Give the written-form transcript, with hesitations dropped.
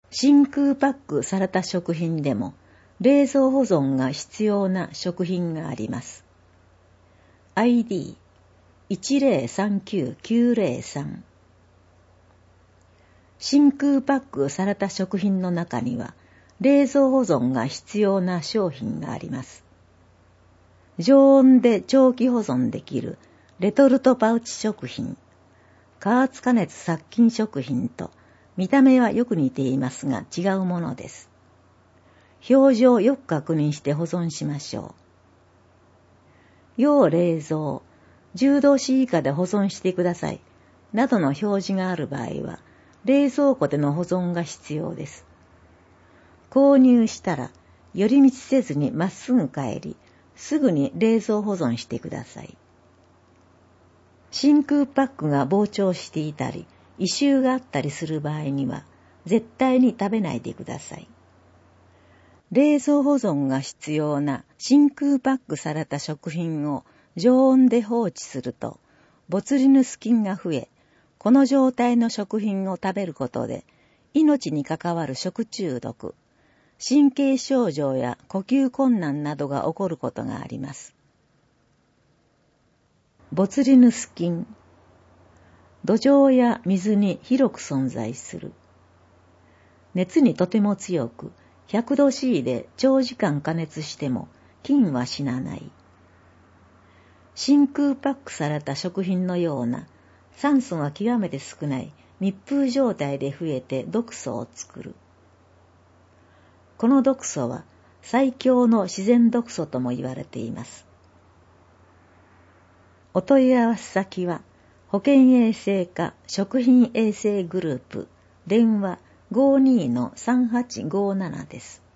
真空パックされた食品でも冷蔵保存が必要な食品があります。ID1039903 真空パックされた食品の中には冷蔵保存が必要な商品があります。常温で長期保存できるレトルトパウチ食品、加圧加熱殺菌食品と見た目はよく似ていますが違うものです。表示をよく確認して保存しましょう。要冷蔵、10度以下で保存してくださいなどの表示がある場合は冷蔵庫での保存が必要です。購入したら寄り道せずにまっすぐ帰り、すぐに冷蔵保存してください。真空パックが膨張していたり、異臭があったりする場合には、絶対に食べないでください。冷蔵保存が必要な真空パックされた食品を常温で放置すると、ボツリヌス菌が増え、この状態の食品を食べることで、命に関わる食中毒、神経症状や呼吸困難などが起こることがあります。ボツリヌス菌、土壌や水に広く存在する。熱にとても強く、100度 C で長時間加熱しても菌は死なない。真空パックされた食品のような酸素が極めて少ない密封状態で増えて毒素を作る。この毒素は最強の自然毒素とも言われています。お問い合わせ先は保健衛生課食品衛生グループ電話 52-3857 です。